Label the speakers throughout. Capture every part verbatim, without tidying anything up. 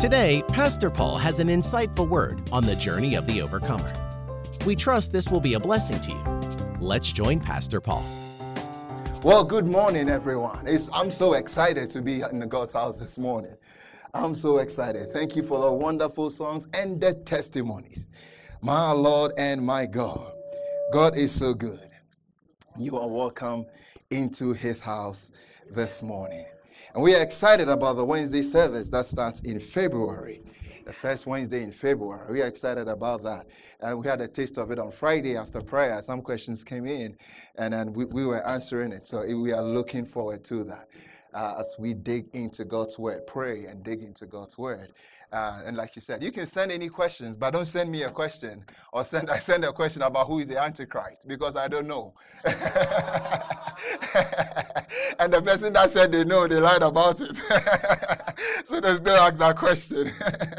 Speaker 1: Today, Pastor Paul has an insightful word on the journey of the overcomer. We trust this will be a blessing to you. Let's join Pastor Paul.
Speaker 2: Well, good morning, everyone. It's, I'm so excited to be in the God's house this morning. I'm so excited. Thank you for the wonderful songs and the testimonies. My Lord and my God. God is so good. You are welcome into his house this morning. And we are excited about the Wednesday service that starts in February. The first Wednesday in February. We are excited about that. And we had a taste of it on Friday after prayer. Some questions came in and then we, we were answering it. So we are looking forward to that uh, as we dig into God's word, pray and dig into God's word. Uh, and like she said, you can send any questions, but don't send me a question or send I send a question about who is the Antichrist, because I don't know. And the person that said they know, they lied about it. So there's no ask that question.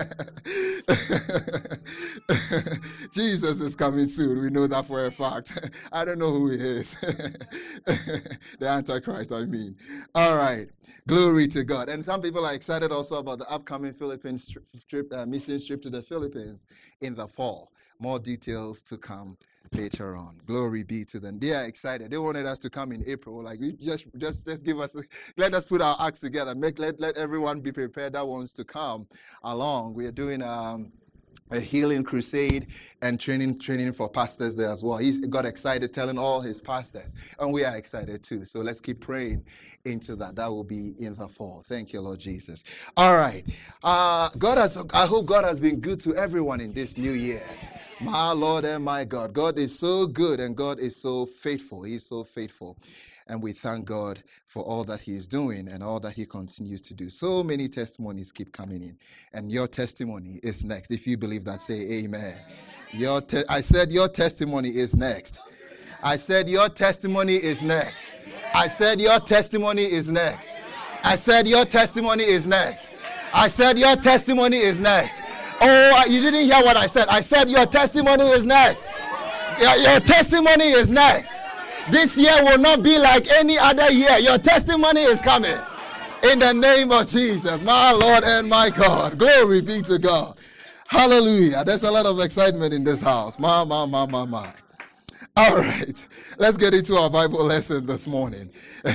Speaker 2: Jesus is coming soon. We know that for a fact. I don't know who he is. The Antichrist, I mean. All right. Glory to God. And some people are excited also about the upcoming Philippines trip, uh, mission trip to the Philippines in the fall. More details to come later on. Glory be to them. They are excited. They wanted us to come in April. Like, we just, just, just give us, let us put our acts together. Make, let, let everyone be prepared that wants to come along. We are doing um, a healing crusade and training, training for pastors there as well. He's got excited telling all his pastors, and we are excited too. So let's keep praying into that. That will be in the fall. Thank you, Lord Jesus. All right. Uh, God has. I hope God has been good to everyone in this new year. My Lord and my God. God is so good and God is so faithful. He's so faithful. And we thank God for all that he is doing and all that he continues to do. So many testimonies keep coming in. And your testimony is next. If you believe that, say amen. Your te- I said your testimony is next. I said your testimony is next. I said your testimony is next. I said your testimony is next. I said your testimony is next. Oh, you didn't hear what I said. I said your testimony is next. Your, your testimony is next. This year will not be like any other year. Your testimony is coming. In the name of Jesus, my Lord and my God. Glory be to God. Hallelujah. There's a lot of excitement in this house. My, my, my, my, my. All right. Let's get into our Bible lesson this morning.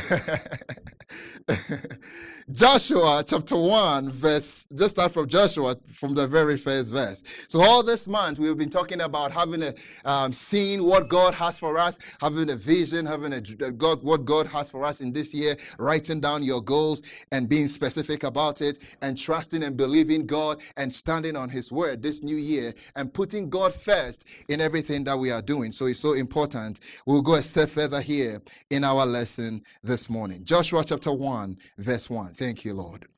Speaker 2: Joshua chapter one, verse, let's start from Joshua from the very first verse. So all this month we've been talking about having a, um, seeing what God has for us, having a vision, having a God, what God has for us in this year, writing down your goals and being specific about it and trusting and believing God and standing on his word this new year and putting God first in everything that we are doing. So it's so important. We'll go a step further here in our lesson this morning. Joshua chapter one, verse one. Thank you, Lord.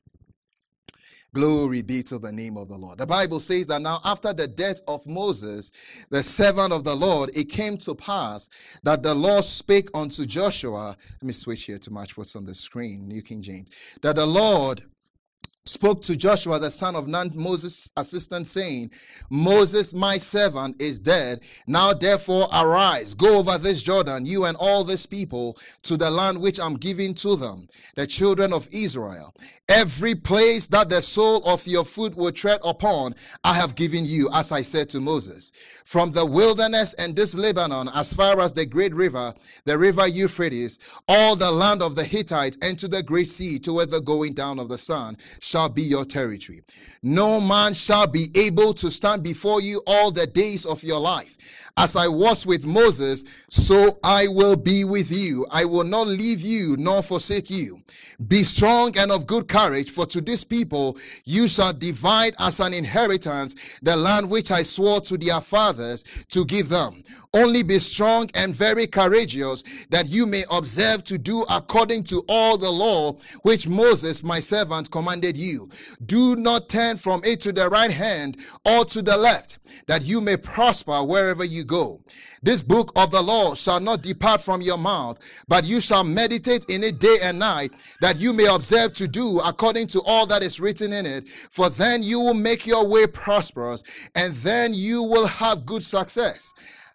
Speaker 2: Glory be to the name of the Lord. The Bible says that now after the death of Moses, the servant of the Lord, it came to pass that the Lord spake unto Joshua. Let me switch here to match what's on the screen, New King James. That the Lord spoke to Joshua, the son of Nun, Moses' assistant, saying, Moses, my servant, is dead. Now therefore arise, go over this Jordan, you and all this people, to the land which I'm giving to them, the children of Israel. Every place that the sole of your foot will tread upon, I have given you, as I said to Moses. From the wilderness and this Lebanon, as far as the great river, the river Euphrates, all the land of the Hittites, and to the great sea, toward the going down of the sun, shall be your territory. No man shall be able to stand before you all the days of your life. As I was with Moses, so I will be with you. I will not leave you nor forsake you. Be strong and of good courage, for to this people you shall divide as an inheritance the land which I swore to their fathers to give them. Only be strong and very courageous, that you may observe to do according to all the law which Moses my servant commanded you. Do not turn from it to the right hand or to the left, that you may prosper wherever you go. This book of the law shall not depart from your mouth, but you shall meditate in it day and night, that you may observe to do according to all that is written in it. For then you will make your way prosperous, and then you will have good success.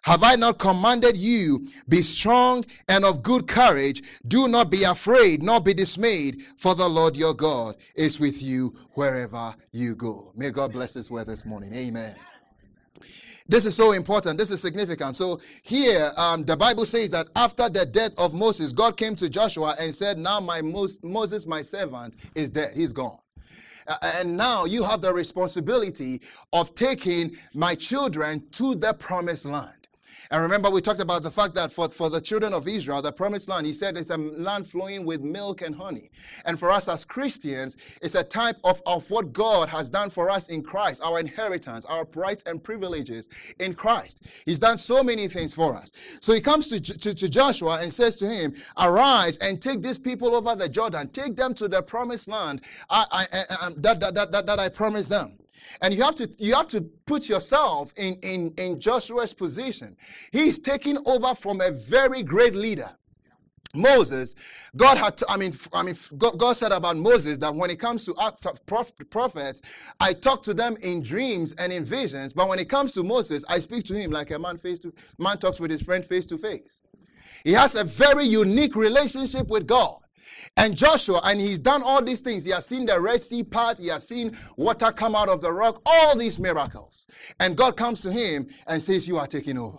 Speaker 2: Have I not commanded you? Be strong and of good courage. Do not be afraid, nor be dismayed, for the Lord your God is with you wherever you go. May God bless this word this morning. Amen. This is so important. This is significant. So here, um, the Bible says that after the death of Moses, God came to Joshua and said, now my Moses, my servant, is dead. He's gone. And now you have the responsibility of taking my children to the promised land. And remember, we talked about the fact that for, for the children of Israel, the promised land, he said it's a land flowing with milk and honey. And for us as Christians, it's a type of, of what God has done for us in Christ, our inheritance, our rights and privileges in Christ. He's done so many things for us. So he comes to, to, to Joshua and says to him, arise and take these people over the Jordan. Take them to the promised land I, I, I, that, that, that, that, that I promised them. And you have to you have to put yourself in, in, in Joshua's position. He's taking over from a very great leader. Moses, God had to, I mean, I mean, God, God said about Moses that when it comes to prophets, I talk to them in dreams and in visions. But when it comes to Moses, I speak to him like a man face to man talks with his friend face to face. He has a very unique relationship with God. And Joshua, and he's done all these things. He has seen the Red Sea part. He has seen water come out of the rock. All these miracles. And God comes to him and says, you are taking over.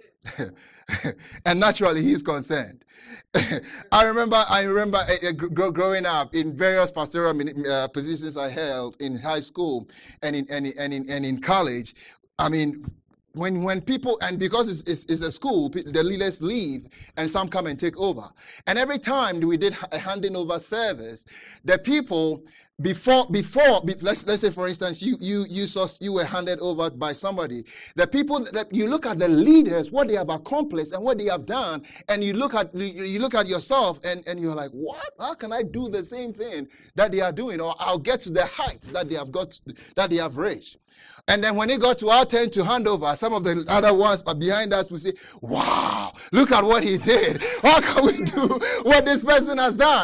Speaker 2: And naturally, he's concerned. I remember, I remember uh, growing up in various pastoral uh, positions I held in high school and in, and in, and in, and in college. I mean, When when people, and because it's, it's, it's a school, the leaders leave and some come and take over. And every time we did a handing over service, the people, before, before let's let's say for instance, you you you saw you were handed over by somebody. The people that you look at the leaders, what they have accomplished and what they have done, and you look at you look at yourself and, and you're like, what? How can I do the same thing that they are doing? Or I'll get to the heights that they have got that they have reached. And then when it got to our turn to hand over, some of the other ones behind us will say, wow, look at what he did. How can we do what this person has done?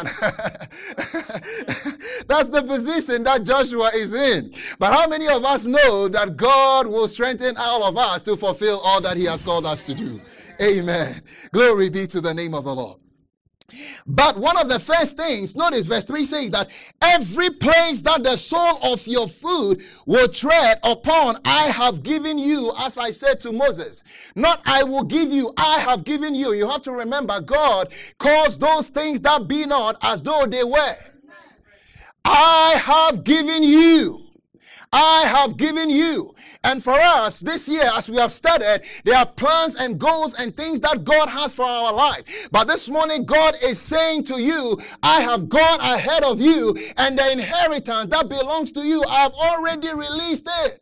Speaker 2: That's the position that Joshua is in. But how many of us know that God will strengthen all of us to fulfill all that he has called us to do? Amen. Glory be to the name of the Lord. But one of the first things, notice verse three says that every place that the sole of your foot will tread upon, I have given you, as I said to Moses. Not I will give you, I have given you. You have to remember, God calls those things that be not as though they were. I have given you. I have given you. And for us, this year, as we have studied, there are plans and goals and things that God has for our life. But this morning, God is saying to you, I have gone ahead of you, and the inheritance that belongs to you, I have already released it.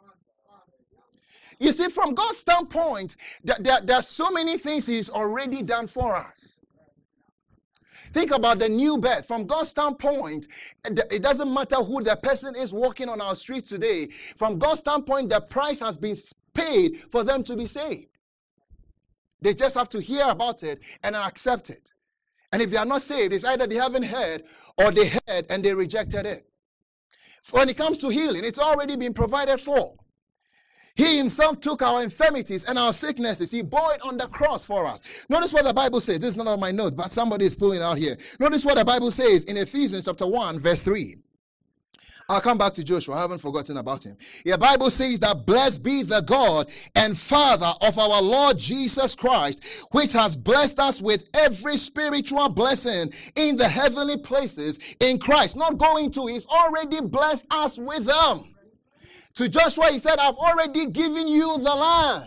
Speaker 2: You see, from God's standpoint, there, there, there are so many things He's already done for us. Think about the new birth. From God's standpoint, it doesn't matter who the person is walking on our street today. From God's standpoint, the price has been paid for them to be saved. They just have to hear about it and accept it. And if they are not saved, it's either they haven't heard or they heard and they rejected it. When it comes to healing, it's already been provided for. He himself took our infirmities and our sicknesses. He bore it on the cross for us. Notice what the Bible says. This is not on my notes, but somebody is pulling it out here. Notice what the Bible says in Ephesians chapter one, verse three. I'll come back to Joshua. I haven't forgotten about him. The Bible says that blessed be the God and Father of our Lord Jesus Christ, which has blessed us with every spiritual blessing in the heavenly places in Christ. Not going to, he's already blessed us with them. To Joshua, he said, I've already given you the land.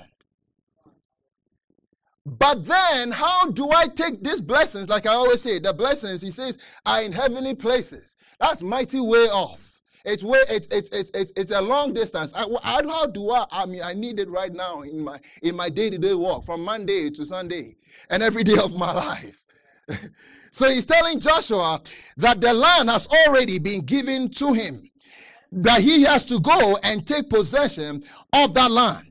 Speaker 2: But then, how do I take these blessings? Like I always say, the blessings, he says, are in heavenly places. That's mighty way off. It's way, it's it's it's it's, it's a long distance. I, I, how do I? I mean, I need it right now in my in my day-to-day walk, from Monday to Sunday, and every day of my life. So he's telling Joshua that the land has already been given to him, that he has to go and take possession of that land.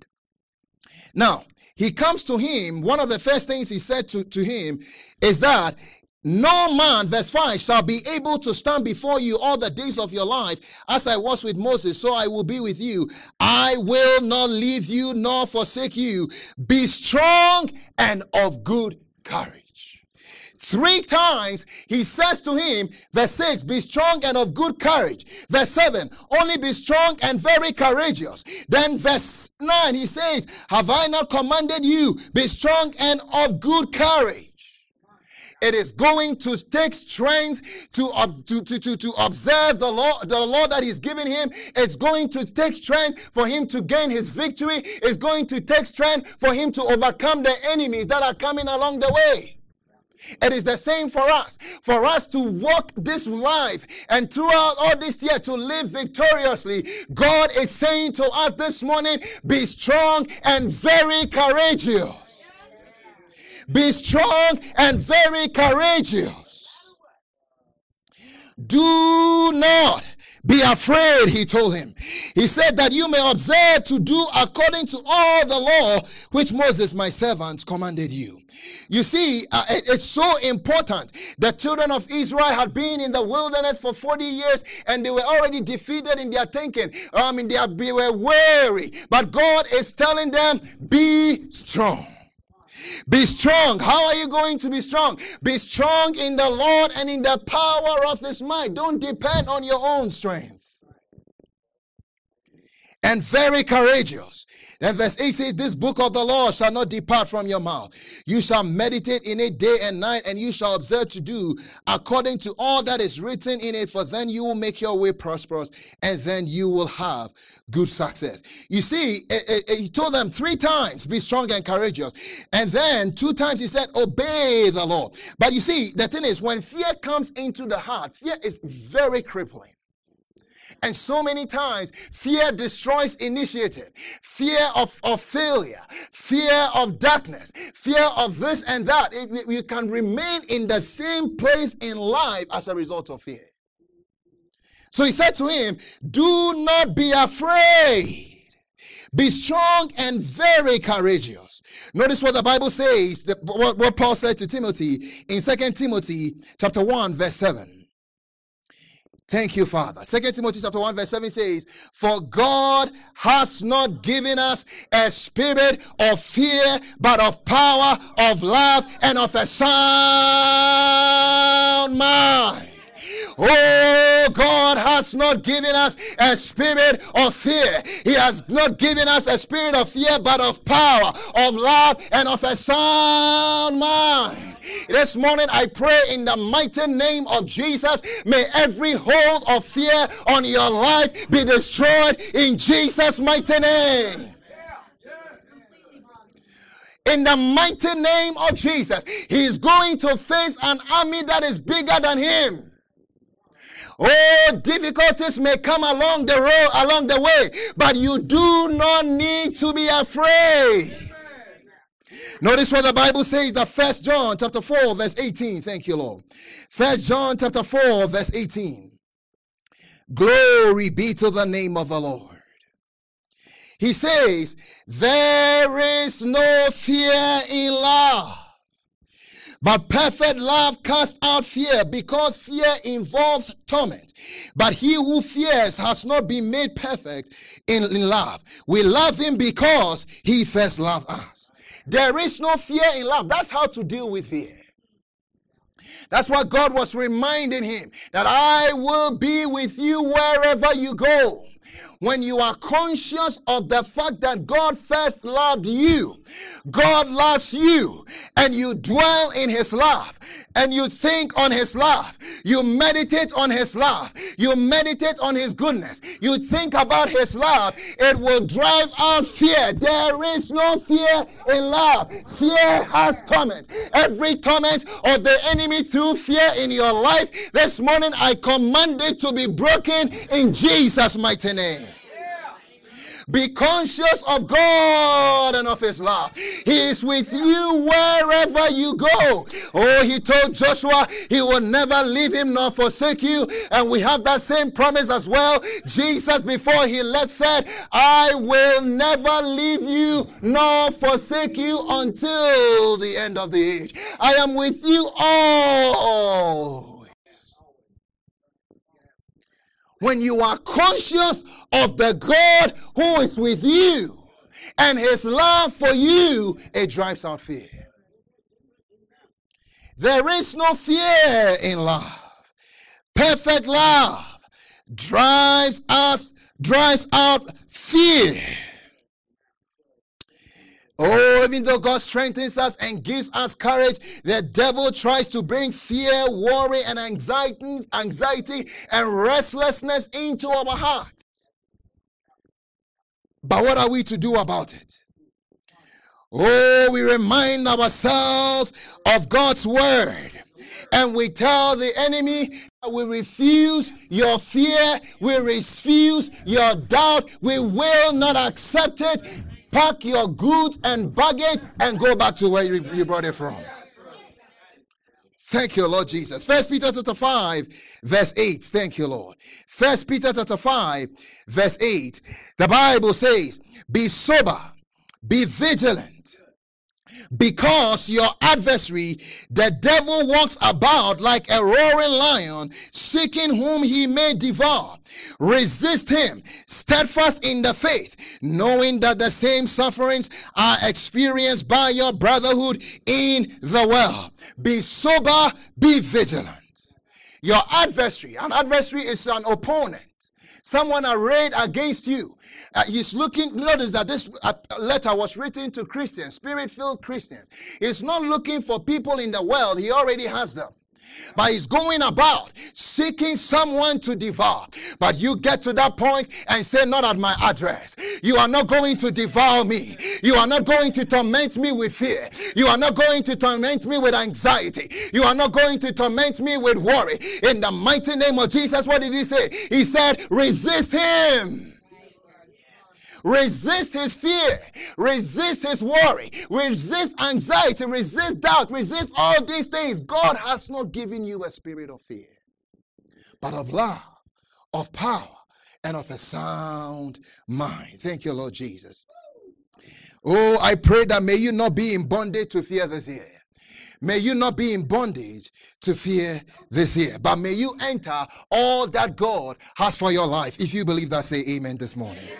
Speaker 2: Now, he comes to him. One of the first things he said to, to him is that no man, verse five, shall be able to stand before you all the days of your life. As I was with Moses, so I will be with you. I will not leave you nor forsake you. Be strong and of good courage. Three times he says to him, verse six, be strong and of good courage. Verse seven, only be strong and very courageous. Then verse nine, he says, have I not commanded you, be strong and of good courage. It is going to take strength to, uh, to, to, to, to observe the law, the law that he's given him. It's going to take strength for him to gain his victory. It's going to take strength for him to overcome the enemies that are coming along the way. It is the same for us. For us to walk this life and throughout all this year to live victoriously, God is saying to us this morning, be strong and very courageous. Be strong and very courageous. Do not be afraid, he told him. He said that you may observe to do according to all the law which Moses, my servant, commanded you. You see, uh, it, it's so important. The children of Israel had been in the wilderness for forty years and they were already defeated in their thinking. I mean, they, are, they were weary. But God is telling them, be strong. Be strong. How are you going to be strong? Be strong in the Lord and in the power of his might. Don't depend on your own strength. And very courageous. And verse eight says, this book of the law shall not depart from your mouth. You shall meditate in it day and night, and you shall observe to do according to all that is written in it, for then you will make your way prosperous, and then you will have good success. You see, it, it, he told them three times, be strong and courageous. And then two times he said, obey the law. But you see, the thing is, when fear comes into the heart, fear is very crippling. And so many times, fear destroys initiative, fear of, of failure, fear of darkness, fear of this and that. It, you can remain in the same place in life as a result of fear. So he said to him, do not be afraid. Be strong and very courageous. Notice what the Bible says, the, what, what Paul said to Timothy in Second Timothy chapter one, verse seven. Thank you, Father. Second Timothy chapter one, verse seven says, for God has not given us a spirit of fear, but of power, of love, and of a sound mind. Oh, God has not given us a spirit of fear. He has not given us a spirit of fear, but of power, of love, and of a sound mind. This morning I pray in the mighty name of Jesus, may every hold of fear on your life be destroyed in Jesus' mighty name. In the mighty name of Jesus, he is going to face an army that is bigger than him. Oh, difficulties may come along the road, along the way, but you do not need to be afraid. Notice what the Bible says, that First John chapter four, verse eighteen. Thank you, Lord. First John chapter four, verse eighteen. Glory be to the name of the Lord. He says, there is no fear in love, but perfect love casts out fear, because fear involves torment. But he who fears has not been made perfect in, in love. We love him because he first loved us. There is no fear in love. That's how to deal with fear. That's what God was reminding him, that I will be with you wherever you go. When you are conscious of the fact that God first loved you, God loves you, and you dwell in his love, and you think on his love, you meditate on his love, you meditate on his goodness, you think about his love, it will drive out fear. There is no fear in love. Fear has torment. Every torment of the enemy through fear in your life, this morning I command it to be broken in Jesus' mighty name. Be conscious of God and of his love. He is with you wherever you go. Oh, he told Joshua he will never leave him nor forsake you. And we have that same promise as well. Jesus, before he left, said, I will never leave you nor forsake you until the end of the age. I am with you all. When you are conscious of the God who is with you and his love for you, it drives out fear. There is no fear in love. Perfect love drives us, drives out fear. Oh, even though God strengthens us and gives us courage, the devil tries to bring fear, worry, and anxiety, anxiety and restlessness into our hearts. But what are we to do about it? Oh, we remind ourselves of God's word. And we tell the enemy, we refuse your fear, we refuse your doubt, we will not accept it. Pack your goods and baggage and go back to where you, you brought it from. Thank you, Lord Jesus. First Peter chapter five, verse eight. Thank you, Lord. First Peter chapter five, verse eight. The Bible says, be sober, be vigilant, because your adversary, the devil, walks about like a roaring lion, seeking whom he may devour. Resist him, steadfast in the faith, knowing that the same sufferings are experienced by your brotherhood in the world. Be sober, be vigilant. Your adversary, an adversary is an opponent, someone arrayed against you. Uh, he's looking, notice that this uh, letter was written to Christians, spirit-filled Christians. He's not looking for people in the world, he already has them. But he's going about seeking someone to devour. But you get to that point and say, not at my address. You are not going to devour me. You are not going to torment me with fear. You are not going to torment me with anxiety. You are not going to torment me with worry. In the mighty name of Jesus, what did he say? He said, resist him. Resist his fear, resist his worry, resist anxiety, resist doubt, resist all these things. God has not given you a spirit of fear, but of love, of power, and of a sound mind. Thank you, Lord Jesus. Oh, I pray that may you not be in bondage to fear this year. May you not be in bondage to fear this year, but may you enter all that God has for your life. If you believe that, say amen this morning. Amen.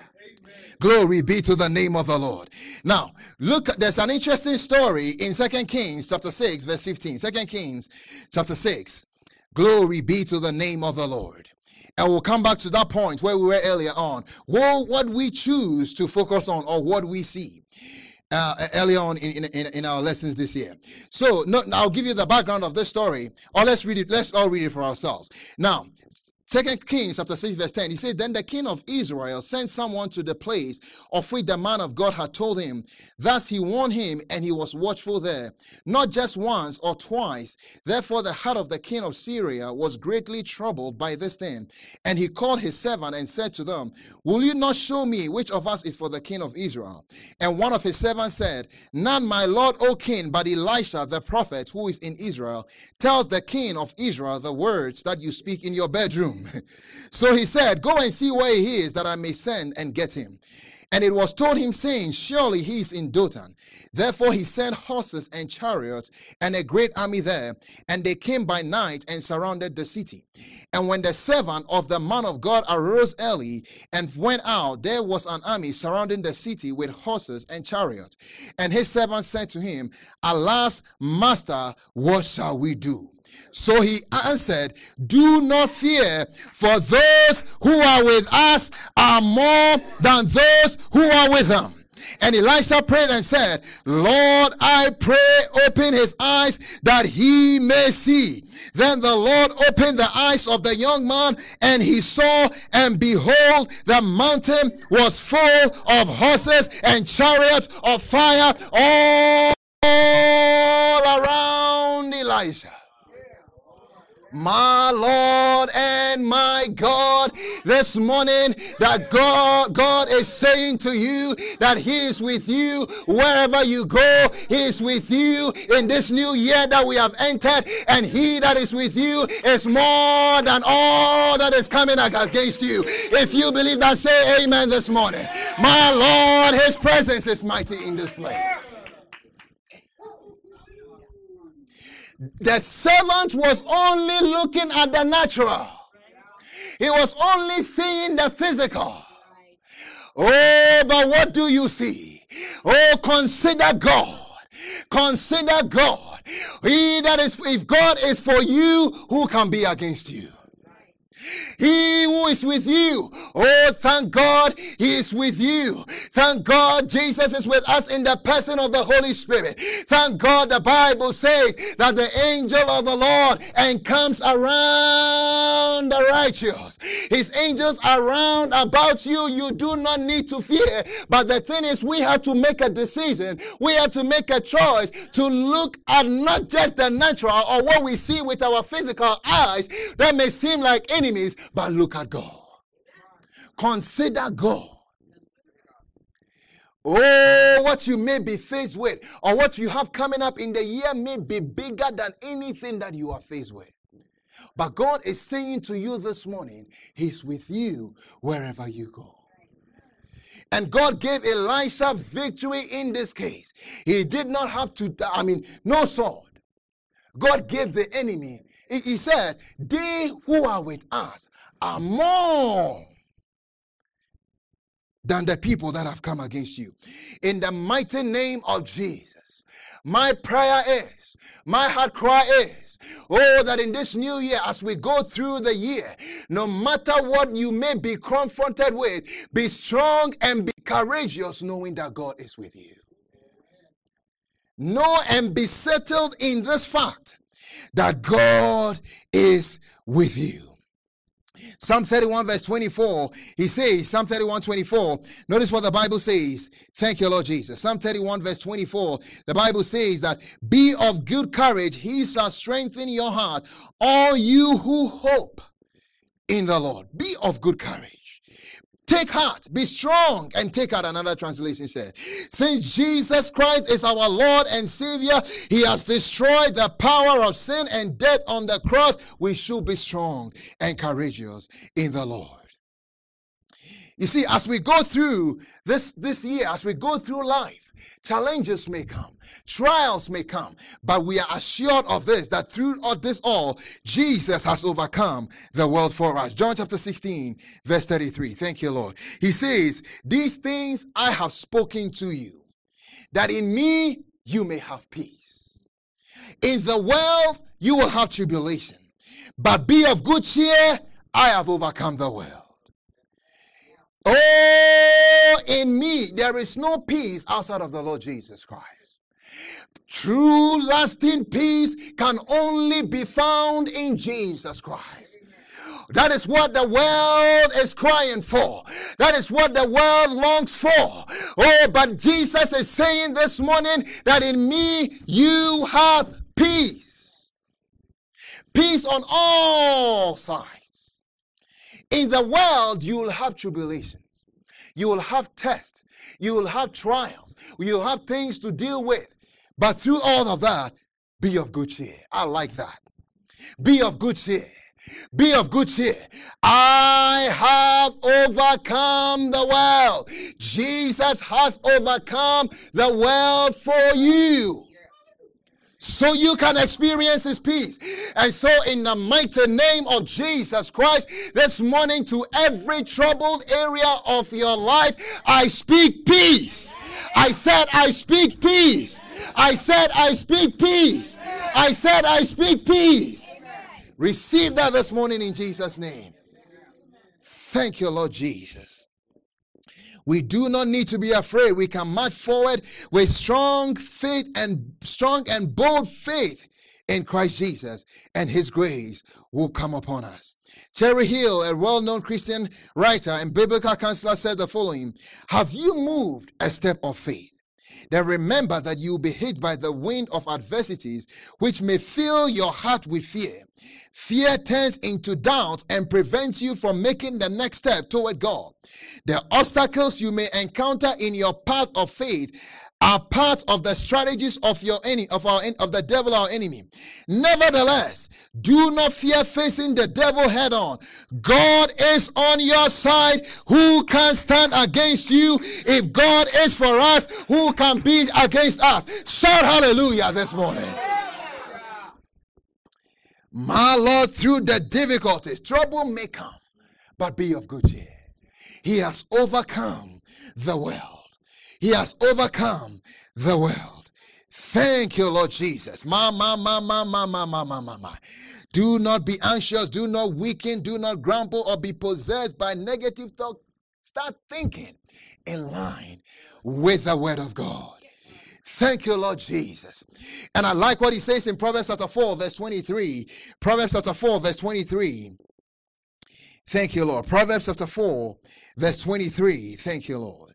Speaker 2: Glory be to the name of the Lord. Now, look, there's an interesting story in Second Kings chapter six, verse fifteen. Second Kings chapter six. Glory be to the name of the Lord. And we'll come back to that point where we were earlier on. Well, what we choose to focus on or what we see uh, earlier on in, in, in our lessons this year. So, no, I'll give you the background of this story, or let's read it. Let's all read it for ourselves. Now, Second Kings chapter six, verse ten, he said, then the king of Israel sent someone to the place of which the man of God had told him. Thus he warned him, and he was watchful there, not just once or twice. Therefore the heart of the king of Syria was greatly troubled by this thing. And he called his servant and said to them, will you not show me which of us is for the king of Israel? And one of his servants said, none, my lord, O king, but Elisha the prophet, who is in Israel, tells the king of Israel the words that you speak in your bedroom. So he said, go and see where he is, that I may send and get him. And it was told him, saying, surely he is in Dothan. Therefore he sent horses and chariots and a great army there, and they came by night and surrounded the city. And when the servant of the man of God arose early and went out, there was an army surrounding the city with horses and chariots. And his servant said to him, alas, master, what shall we do? So he answered, do not fear, for those who are with us are more than those who are with them. And Elisha prayed and said, Lord, I pray, open his eyes that he may see. Then the Lord opened the eyes of the young man, and he saw, and behold, the mountain was full of horses and chariots of fire all around Elisha. My Lord and my God, this morning that God, God is saying to you that He is with you wherever you go. He is with you in this new year that we have entered, and He that is with you is more than all that is coming against you. If you believe that, say amen this morning. My Lord, His presence is mighty in this place. The servant was only looking at the natural. He was only seeing the physical. Oh, but what do you see? Oh, consider God. Consider God. He that is, if God is for you, who can be against you? He who is with you. Oh, thank God He is with you. Thank God Jesus is with us in the person of the Holy Spirit. Thank God the Bible says that the angel of the Lord encamps around the righteous. His angels are round about you. You do not need to fear. But the thing is, we have to make a decision. We have to make a choice to look at not just the natural or what we see with our physical eyes that may seem like enemies, but look at God. Consider God. Oh, what you may be faced with or what you have coming up in the year may be bigger than anything that you are faced with. But God is saying to you this morning, He's with you wherever you go. And God gave Elisha victory in this case. He did not have to, I mean, no sword. God gave the enemy. He, he said, they who are with us are more than the people that have come against you. In the mighty name of Jesus, my prayer is, my heart cry is, oh, that in this new year, as we go through the year, no matter what you may be confronted with, be strong and be courageous, knowing that God is with you. Know and be settled in this fact that God is with you. Psalm thirty-one verse twenty-four, he says, Psalm thirty-one twenty-four, notice what the Bible says. Thank you, Lord Jesus. Psalm thirty-one verse twenty-four, the Bible says that, be of good courage, He shall strengthen your heart, all you who hope in the Lord. Be of good courage. Take heart, be strong, and take out. Another translation said, since Jesus Christ is our Lord and Savior, He has destroyed the power of sin and death on the cross. We should be strong and courageous in the Lord. You see, as we go through this, this year, as we go through life, challenges may come, trials may come, but we are assured of this, that through all this all, Jesus has overcome the world for us. John chapter sixteen, verse thirty-three. Thank you, Lord. He says, these things I have spoken to you, that in me you may have peace. In the world you will have tribulation, but be of good cheer, I have overcome the world. Oh, in me, there is no peace outside of the Lord Jesus Christ. True lasting peace can only be found in Jesus Christ. That is what the world is crying for. That is what the world longs for. Oh, but Jesus is saying this morning that in me you have peace. Peace on all sides. In the world, you will have tribulations. You will have tests. You will have trials. You will have things to deal with. But through all of that, be of good cheer. I like that. Be of good cheer. Be of good cheer. I have overcome the world. Jesus has overcome the world for you, so you can experience His peace. And so in the mighty name of Jesus Christ, this morning, to every troubled area of your life, I speak peace. I said I speak peace. I said I speak peace. I said I speak peace. Receive that this morning in Jesus' name. Thank you, Lord Jesus. We do not need to be afraid. We can march forward with strong faith and strong and bold faith in Christ Jesus, and His grace will come upon us. Cherry Hill, a well-known Christian writer and biblical counselor, said the following: have you moved a step of faith? Then remember that you will be hit by the wind of adversities, which may fill your heart with fear. Fear turns into doubt and prevents you from making the next step toward God. The obstacles you may encounter in your path of faith are part of the strategies of your enemy, of our of the devil, our enemy. Nevertheless, do not fear facing the devil head on. God is on your side. Who can stand against you? If God is for us, who can be against us? Shout hallelujah this morning. My Lord, through the difficulties, trouble may come, but be of good cheer. He has overcome the world. He has overcome the world. Thank you, Lord Jesus. Ma, ma, ma, ma, ma, ma, ma, ma, ma, ma. Do not be anxious. Do not weaken. Do not grumble or be possessed by negative thought. Start thinking in line with the word of God. Thank you, Lord Jesus. And I like what he says in Proverbs chapter four, verse twenty-three. Proverbs chapter four, verse twenty-three. Thank you, Lord. Proverbs chapter four, verse twenty-three. Thank you, Lord.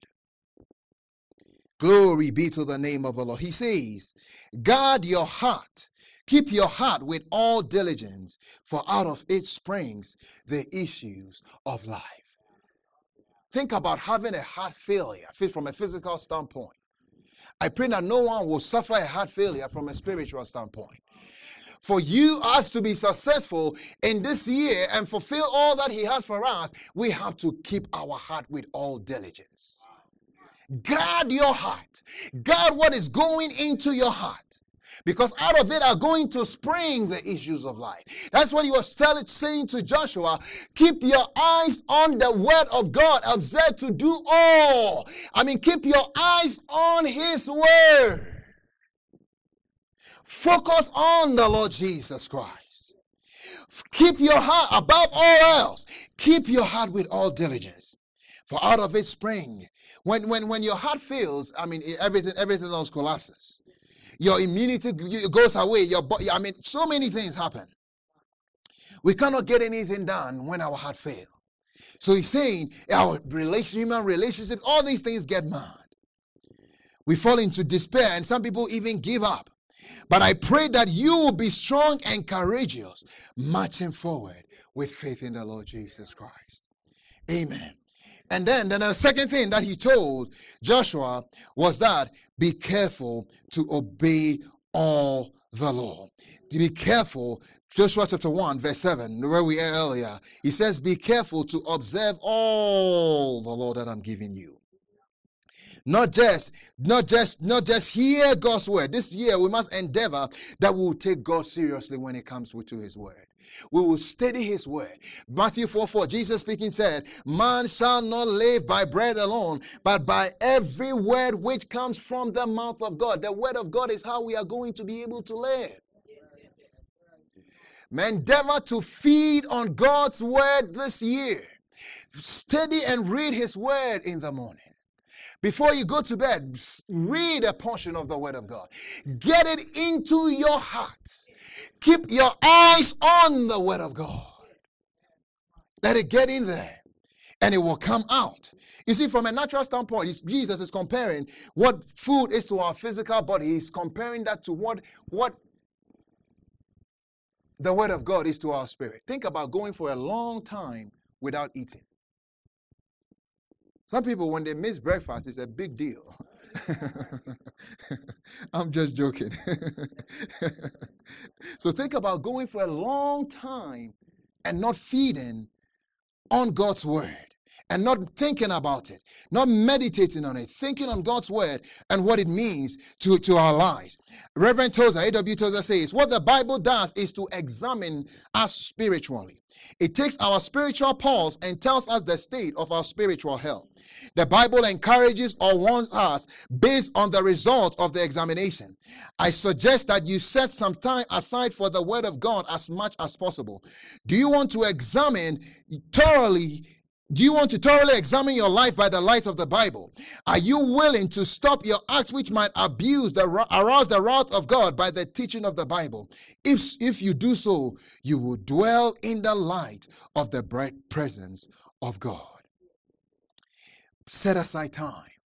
Speaker 2: Glory be to the name of the Lord. He says, guard your heart. Keep your heart with all diligence, for out of it springs the issues of life. Think about having a heart failure from a physical standpoint. I pray that no one will suffer a heart failure from a spiritual standpoint. For you, us to be successful in this year and fulfill all that he has for us, we have to keep our heart with all diligence. Guard your heart. Guard what is going into your heart. Because out of it are going to spring the issues of life. That's what he was telling, saying to Joshua. Keep your eyes on the word of God. Observe to do all. I mean, keep your eyes on his word. Focus on the Lord Jesus Christ. Keep your heart above all else. Keep your heart with all diligence. For out of it spring. When, when, when your heart fails, I mean, everything, everything else collapses. Your immunity goes away. Your body, I mean, so many things happen. We cannot get anything done when our heart fails. So he's saying our relation, human relationship, all these things get mad. We fall into despair, and some people even give up. But I pray that you will be strong and courageous, marching forward with faith in the Lord Jesus Christ. Amen. And then, then the second thing that he told Joshua was that be careful to obey all the law. To be careful, Joshua chapter one, verse seven, where we are earlier, he says, be careful to observe all the law that I'm giving you. Not just, not just, not just hear God's word. This year we must endeavor that we will take God seriously when it comes to his word. We will study his word. Matthew four four, Jesus speaking said, man shall not live by bread alone, but by every word which comes from the mouth of God. The word of God is how we are going to be able to live. Endeavor to feed on God's word this year. Study and read his word in the morning. Before you go to bed, read a portion of the word of God. Get it into your heart. Keep your eyes on the word of God. Let it get in there and it will come out. You see, from a natural standpoint, Jesus is comparing what food is to our physical body. He's comparing that to what, what the word of God is to our spirit. Think about going for a long time without eating. Some people, when they miss breakfast, it's a big deal. I'm just joking. So think about going for a long time and not feeding on God's word and not thinking about it, not meditating on it, thinking on God's word and what it means to, to our lives. Reverend Tozer, A W Tozer says, what the Bible does is to examine us spiritually. It takes our spiritual pulse and tells us the state of our spiritual health. The Bible encourages or warns us based on the result of the examination. I suggest that you set some time aside for the word of God as much as possible. Do you want to examine thoroughly? Do you want to thoroughly examine your life by the light of the Bible? Are you willing to stop your acts which might abuse the arouse the wrath of God by the teaching of the Bible? If, if you do so, you will dwell in the light of the bright presence of God. Set aside time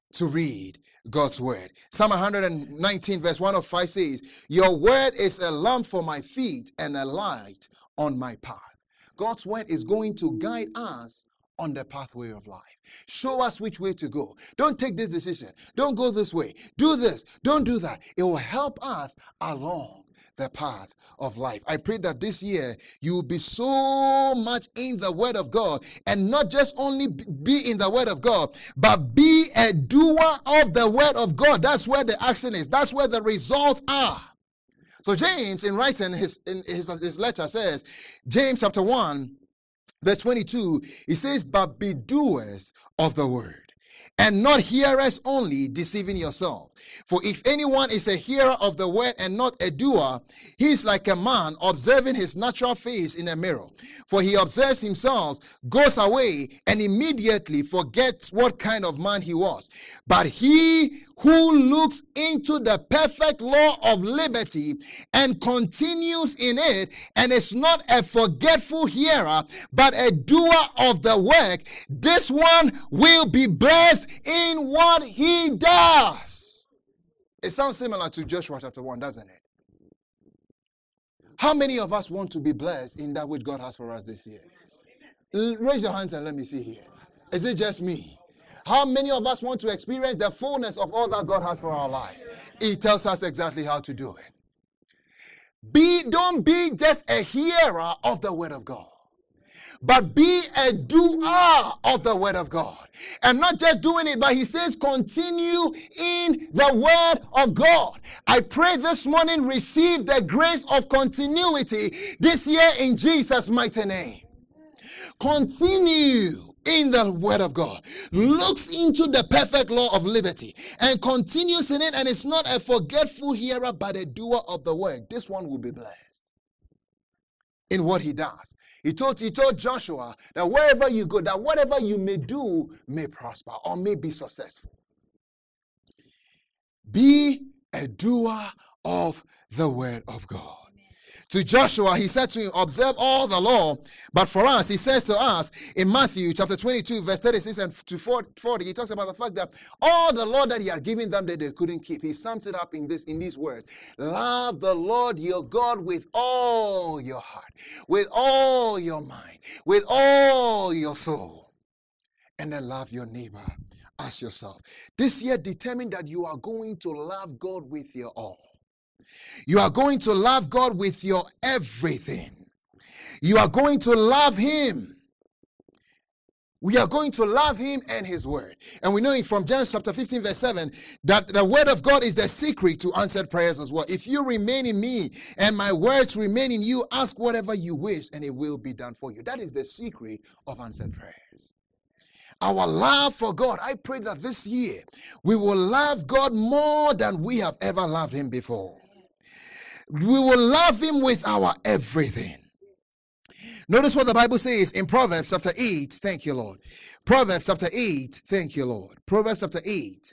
Speaker 2: to read God's word. Psalm one nineteen verse one oh five says, your word is a lamp for my feet and a light on my path. God's word is going to guide us on the pathway of life. Show us which way to go. Don't take this decision. Don't go this way. Do this. Don't do that. It will help us along the path of life. I pray that this year you will be so much in the word of God, and not just only be in the word of God, but be a doer of the word of God. That's where the action is. That's where the results are. So James, in writing his, in his, his letter, says, James chapter one, verse twenty-two, he says, but be doers of the word, and not hearers only, deceiving yourself. For if anyone is a hearer of the word and not a doer, he is like a man observing his natural face in a mirror. For he observes himself, goes away, and immediately forgets what kind of man he was. But he who looks into the perfect law of liberty and continues in it, and is not a forgetful hearer, but a doer of the work, this one will be blessed in what he does. It sounds similar to Joshua chapter one, doesn't it? How many of us want to be blessed in that which God has for us this year? Raise your hands and let me see here. Is it just me? How many of us want to experience the fullness of all that God has for our lives? He tells us exactly how to do it. Be, don't be just a hearer of the word of God, but be a doer of the word of God. And not just doing it, but he says continue in the word of God. I pray this morning receive the grace of continuity this year in Jesus' mighty name. Continue in the word of God. Looks into the perfect law of liberty and continues in it, and is not a forgetful hearer, but a doer of the word. This one will be blessed in what he does. He told, he told Joshua that wherever you go, that whatever you may do may prosper or may be successful. Be a doer of the word of God. To Joshua, he said to him, observe all the law. But for us, he says to us in Matthew chapter twenty-two, verse thirty-six and to forty, he talks about the fact that all the law that he had given them that they couldn't keep. He sums it up in this in these words. Love the Lord your God with all your heart, with all your mind, with all your soul. And then love your neighbor as yourself. This year, determine that you are going to love God with your all. You are going to love God with your everything. You are going to love him. We are going to love him and his word. And we know from John chapter fifteen verse seven that the word of God is the secret to answered prayers as well. If you remain in me and my words remain in you, ask whatever you wish and it will be done for you. That is the secret of answered prayers. Our love for God, I pray that this year we will love God more than we have ever loved him before. We will love him with our everything. Notice what the Bible says in Proverbs chapter eight. Thank you, Lord. Proverbs chapter eight. Thank you, Lord. Proverbs chapter eight.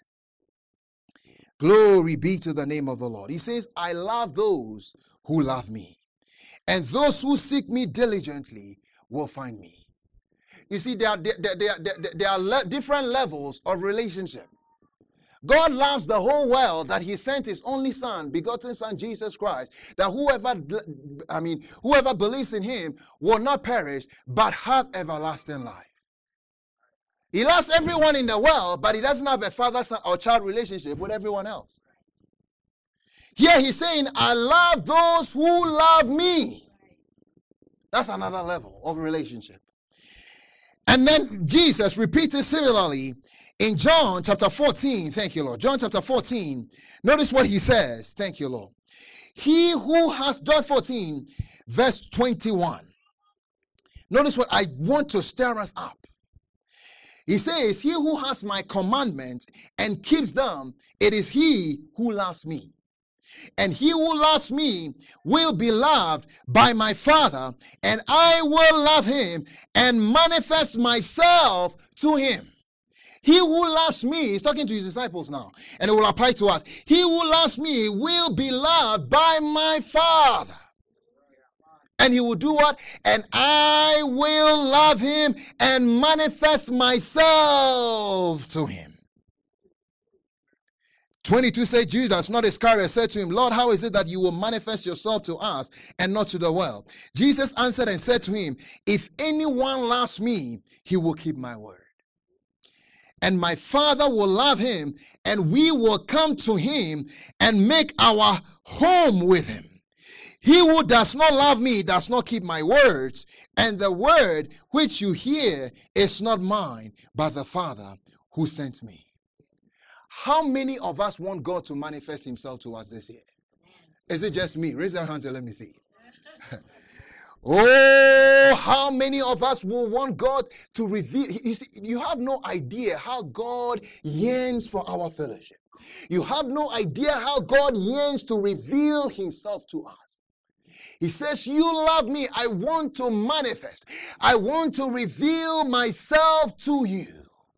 Speaker 2: Glory be to the name of the Lord. He says, I love those who love me, and those who seek me diligently will find me. You see, there are, there, there, there, there are le- different levels of relationship. God loves the whole world that he sent his only son, begotten son, Jesus Christ, that whoever, I mean, whoever believes in him will not perish, but have everlasting life. He loves everyone in the world, but he doesn't have a father son, or child relationship with everyone else. Here he's saying, I love those who love me. That's another level of relationship. And then Jesus repeats it similarly in John chapter fourteen. Thank you, Lord. John chapter fourteen. Notice what he says. Thank you, Lord. He who has, John fourteen, verse twenty-one. Notice what I want to stir us up. He says, he who has my commandments and keeps them, it is he who loves me. And he who loves me will be loved by my Father, and I will love him and manifest myself to him. He who loves me, he's talking to his disciples now, and it will apply to us. He who loves me will be loved by my Father. And he will do what? And I will love him and manifest myself to him. twenty-two says, Judas, not Iscariot, said to him, Lord, how is it that you will manifest yourself to us and not to the world? Jesus answered and said to him, if anyone loves me, he will keep my word. And my Father will love him, and we will come to him and make our home with him. He who does not love me does not keep my words, and the word which you hear is not mine, but the Father who sent me. How many of us want God to manifest himself to us this year? Is it just me? Raise your hands and let me see. Oh, how many of us will want God to reveal? You see, you have no idea how God yearns for our fellowship. You have no idea how God yearns to reveal himself to us. He says, you love me. I want to manifest. I want to reveal myself to you.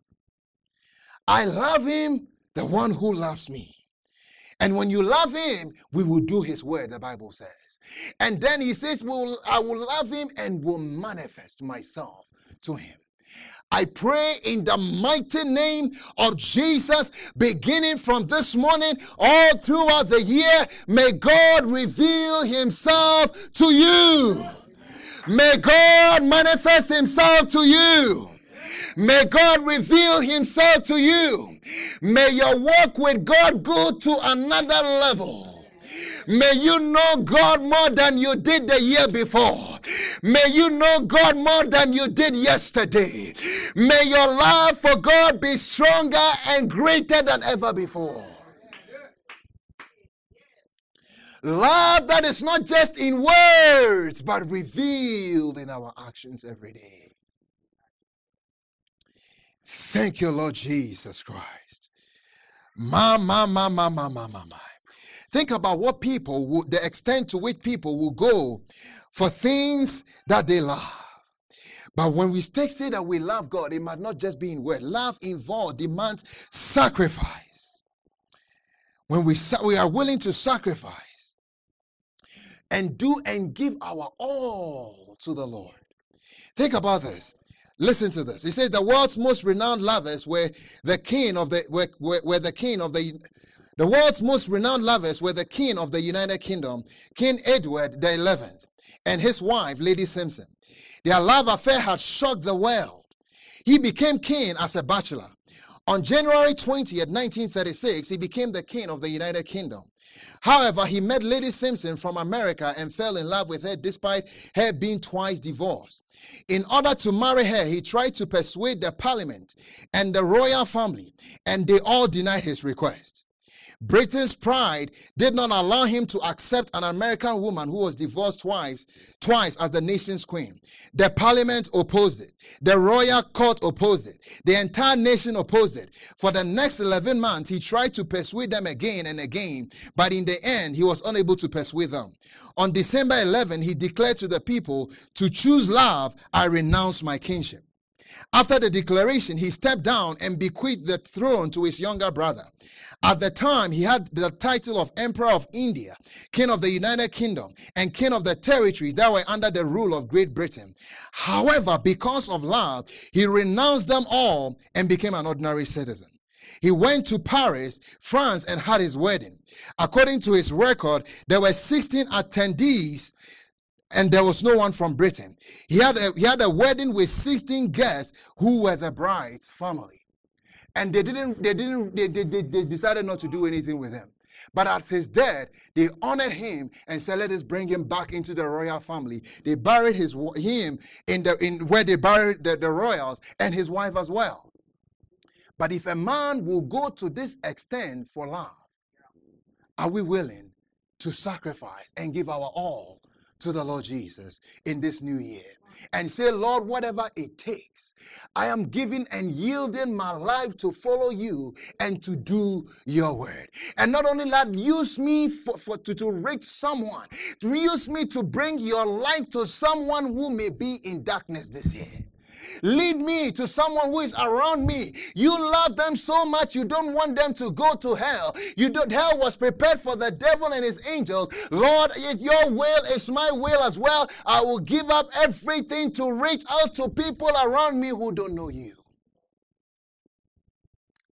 Speaker 2: I love him, the one who loves me. And when you love him, we will do his word, the Bible says. And then he says, well, I will love him and will manifest myself to him. I pray in the mighty name of Jesus, beginning from this morning, all throughout the year, may God reveal himself to you. May God manifest himself to you. May God reveal himself to you. May your walk with God go to another level. May you know God more than you did the year before. May you know God more than you did yesterday. May your love for God be stronger and greater than ever before. Love that is not just in words, but revealed in our actions every day. Thank you, Lord Jesus Christ. Ma, ma, ma, ma, ma, ma, ma, ma. Think about what people, will, the extent to which people will go for things that they love. But when we say that we love God, it might not just be in word. Love involves, demands sacrifice. When we, we are willing to sacrifice and do and give our all to the Lord. Think about this. Listen to this. It says the world's most renowned lovers were the king of the were, were, were the king of the the world's most renowned lovers were the king of the United Kingdom, King Edward the eleventh, and his wife, Lady Simpson. Their love affair had shocked the world. He became king as a bachelor. On January twentieth, nineteen thirty-six, he became the king of the United Kingdom. However, he met Lady Simpson from America and fell in love with her despite her being twice divorced. In order to marry her, he tried to persuade the parliament and the royal family, and they all denied his request. Britain's pride did not allow him to accept an American woman who was divorced twice, twice as the nation's queen. The parliament opposed it. The royal court opposed it. The entire nation opposed it. For the next eleven months, he tried to persuade them again and again, but in the end, he was unable to persuade them. On December eleventh, he declared to the people, to choose love, I renounce my kingship. After the declaration, he stepped down and bequeathed the throne to his younger brother. At the time, he had the title of Emperor of India, King of the United Kingdom, and King of the territories that were under the rule of Great Britain. However, because of love, he renounced them all and became an ordinary citizen. He went to Paris, France, and had his wedding. According to his record, there were sixteen attendees, and there was no one from Britain. He had a, he had a wedding with sixteen guests who were the bride's family. And they didn't, they didn't, they, they, they, they decided not to do anything with him. But at his death, they honored him and said, let us bring him back into the royal family. They buried his him in the in where they buried the, the royals and his wife as well. But if a man will go to this extent for love, are we willing to sacrifice and give our all to the Lord Jesus in this new year? And say, Lord, whatever it takes, I am giving and yielding my life to follow you and to do your word. And not only that, use me for, for to, to reach someone. Use me to bring your light to someone who may be in darkness this year. Lead me to someone who is around me. You love them so much, you don't want them to go to hell. You don't, hell was prepared for the devil and his angels. Lord, if your will is my will as well, I will give up everything to reach out to people around me who don't know you.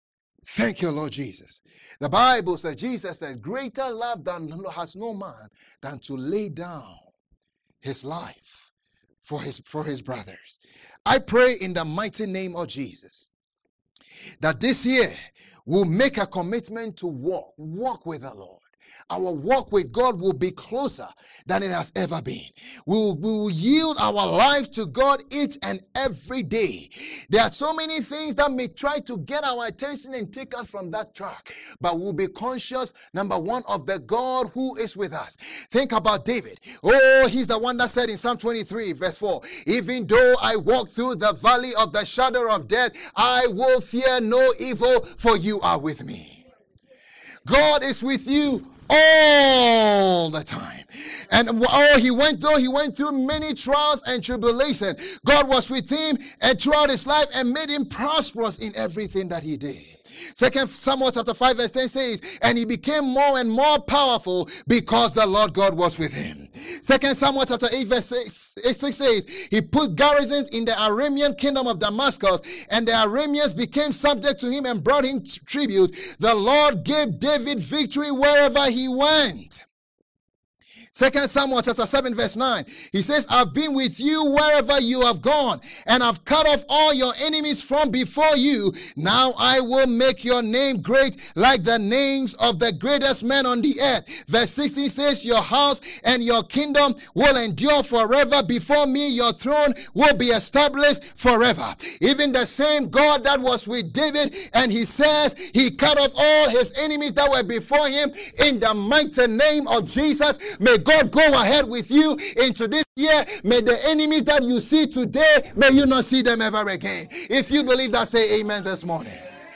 Speaker 2: Thank you, Lord Jesus. The Bible says, Jesus said, greater love than has no man than to lay down his life for his, for his brothers. I pray in the mighty name of Jesus that this year we'll make a commitment to walk, walk with the Lord. Our walk with God will be closer than it has ever been. We will, we will yield our lives to God each and every day. There are so many things that may try to get our attention and take us from that track. But we'll be conscious, number one, of the God who is with us. Think about David. Oh, he's the one that said in Psalm twenty-three, verse four, even though I walk through the valley of the shadow of death, I will fear no evil, for you are with me. God is with you all the time. And oh, he went though he went through many trials and tribulation. God was with him and throughout his life and made him prosperous in everything that he did. Second Samuel chapter five verse ten says, and he became more and more powerful because the Lord God was with him. Second Samuel chapter eight verse six says, he put garrisons in the Aramean kingdom of Damascus, and the Arameans became subject to him and brought him tribute. The Lord gave David victory wherever he went. Second Samuel chapter seven verse nine, he says, I've been with you wherever you have gone, and I've cut off all your enemies from before you. Now I will make your name great like the names of the greatest men on the earth. Verse sixteen says, your house and your kingdom will endure forever. Before me your throne will be established forever. Even the same God that was with David, and he says he cut off all his enemies that were before him, in the mighty name of Jesus, may God go ahead with you into this year. May the enemies that you see today, may you not see them ever again. If you believe that, say amen this morning.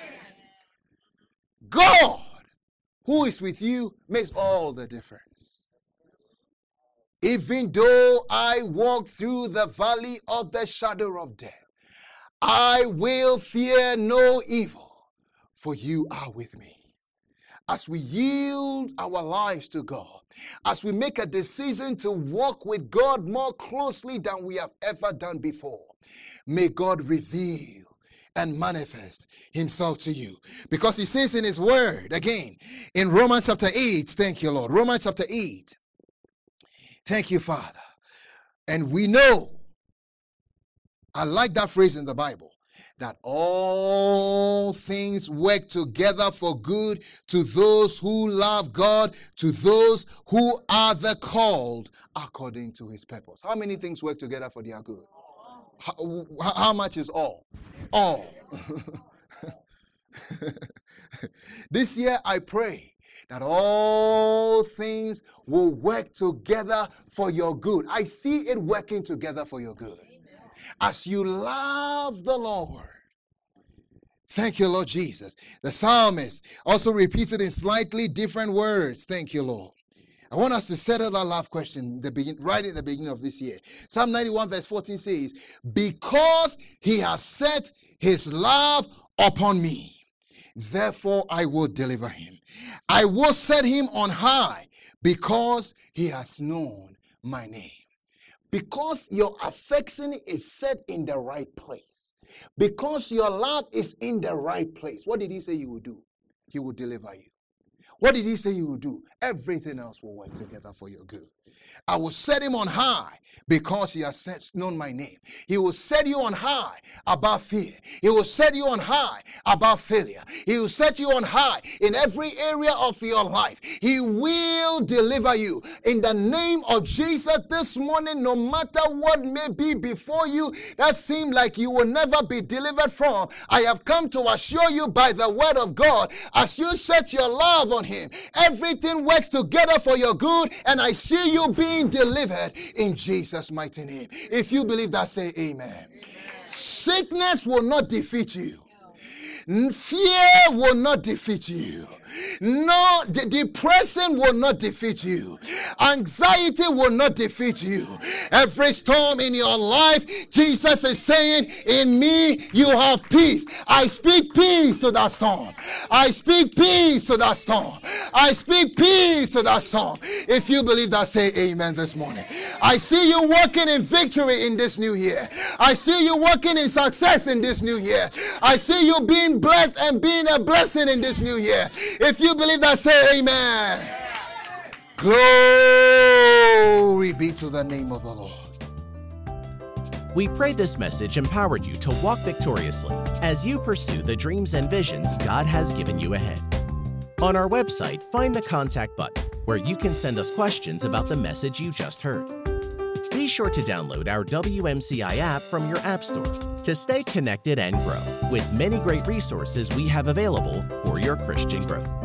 Speaker 2: God, who is with you, makes all the difference. Even though I walk through the valley of the shadow of death, I will fear no evil, for you are with me. As we yield our lives to God, as we make a decision to walk with God more closely than we have ever done before, may God reveal and manifest himself to you. Because he says in his word, again, in Romans chapter eight, thank you, Lord. Romans chapter eight. Thank you, Father. And we know, I like that phrase in the Bible, that all things work together for good to those who love God, to those who are the called according to his purpose. How many things work together for their good? How, how much is all? All. This year I pray that all things will work together for your good. I see it working together for your good. As you love the Lord. Thank you, Lord Jesus. The psalmist also repeats it in slightly different words. Thank you, Lord. I want us to settle that love question the begin, right at the beginning of this year. Psalm ninety-one verse fourteen says, because he has set his love upon me, therefore I will deliver him. I will set him on high because he has known my name. Because your affection is set in the right place. Because your love is in the right place. What did he say he will do? He will deliver you. What did he say he will do? Everything else will work together for your good. I will set him on high because he has set, known my name. He will set you on high above fear. He will set you on high above failure. He will set you on high in every area of your life. He will deliver you. In the name of Jesus this morning, no matter what may be before you that seem like you will never be delivered from, I have come to assure you by the word of God, as you set your love on him, everything works together for your good, and I see you being delivered in Jesus' mighty name. If you believe that, say amen. Amen. Sickness will not defeat you. Fear will not defeat you. No, the depression will not defeat you. Anxiety will not defeat you. Every storm in your life, Jesus is saying, in me you have peace. I speak peace to that storm. I speak peace to that storm. I speak peace to that storm. If you believe that, say amen this morning. I see you walking in victory in this new year. I see you walking in success in this new year. I see you being blessed and being a blessing in this new year. If you believe that, say amen. Glory be to the name of the Lord.
Speaker 1: We pray this message empowered you to walk victoriously as you pursue the dreams and visions God has given you ahead. On our website, find the contact button where you can send us questions about the message you just heard. Be sure to download our W M C I app from your app store to stay connected and grow with many great resources we have available for your Christian growth.